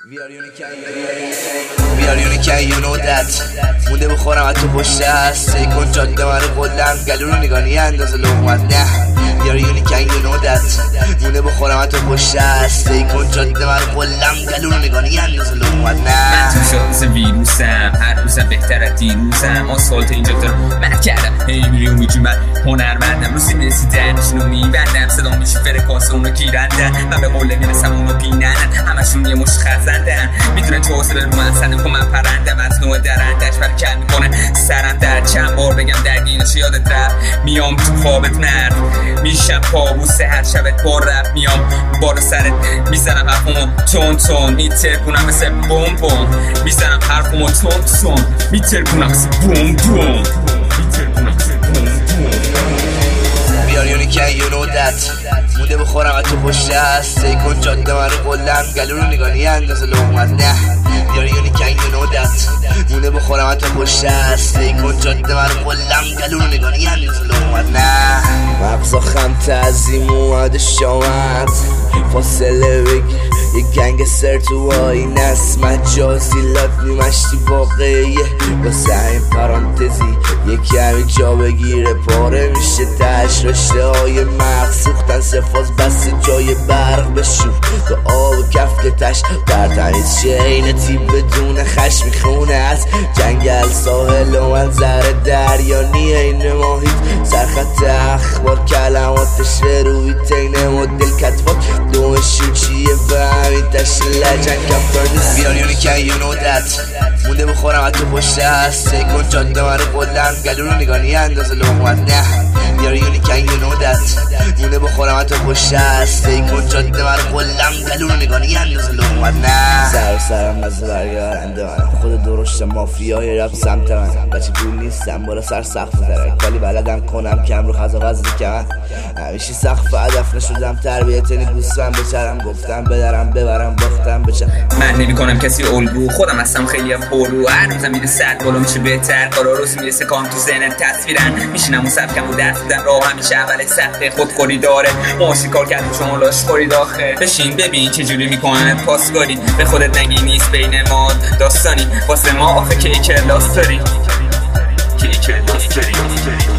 We are unique and you know that. مونده بخورم از تو پشت هست سی کن جاده من رو قلم گلو رو نگانی اندازه لغمت نه. We are unique and you know that. مونده بخورم از تو پشت هست سی کن جاده من رو قلم گلو رو نگانی اندازه لغمت نه. من تو شانس ویروسم هر روزم بهتر از دیروزم آسفالت اینجا دارم من کردم هی میری و میگی من هنرمندم روزی میرسی دهنشونو میبندم صدا میشه فرکانس اونو گیرندن من به قله میرسم اونو بینن همشون یه مش خزندن میدونن چه حاصل رو من سنه کن من پرندم از نوع درندش برای کل میکنه سرم در چند بار بگم درگینش یادت رفت میام تو خوابت مرد میشم کابوس هر شبت با رب میام بار سرت میزنم حرفمو تون تون میترکونم مثل بوم بوم میزنم حرفمو تون تون میترکونم مثل بوم بوم میترکونم مثل بوم بوم. We are unique and you know that. مونده بخورم از تو پشت هست سی کن جاده من رو قلم گلو رو نگانی اندازه لغمت نه. We are unique and you know that. مونده بخورم از تو پشت هست سی کن جاده من رو قلم گلو رو نگانی اندازه لغمت نه. مغزا خم تعظیم اومده شامت فاصله بگیر یه گنگ سر تو آین است مجازی لات نیمشتی واقعیه واسه این پرانتزی یه کمی جا بگیره پاره میشه تش رشته های مغز سوختن سفاز بس جای برق بشور تو آب کفکتش در تمیز شینتی بدون خشم میخونه از جنگل ساحل و منظر دریانی این ماهید سرخط اخبار کلماتش روی تین مدل کتفات دومشون چیه و همین تشت لجن کفتار نیست. We are unique and you know that. مونده بخورم از تو پشت هست سی کن جاده من رو قلم گلو رو نگانی اندازه لغمت نه. We are unique and you know that. مونده بخورم از تو پشت هست سی کن جاده من رو قلم گلو رو نگانی اندازه لغمت نه. سرم از برگرنده من خود درشت مافیای رب سمت من بچه پول نیستم بالا سر سقف درک ولی بلدم کنم کم رو خزا وزدی که من همیشه سقف هدف نشدم تربیت نیگوستم بچرم گفتم بدرم ببرم باختم بچرم من نمی کنم کسی الگو خودم هستم خیلی هم پرو هر روزم میره صد بالا میشه بهتر کارا روز میرسه کام تو ذهن تصویرن میشینم و سبکم و دست بودن راه همیشه اولش سخته خودخوری داره ماشی کار کردیم شما لاشخوری داخل بشین ببین چجوری میکنن پاسکاری به خودت نگی نیست بین ما داستانی واسه ما آخه کیک لاست داری کیک لاست داری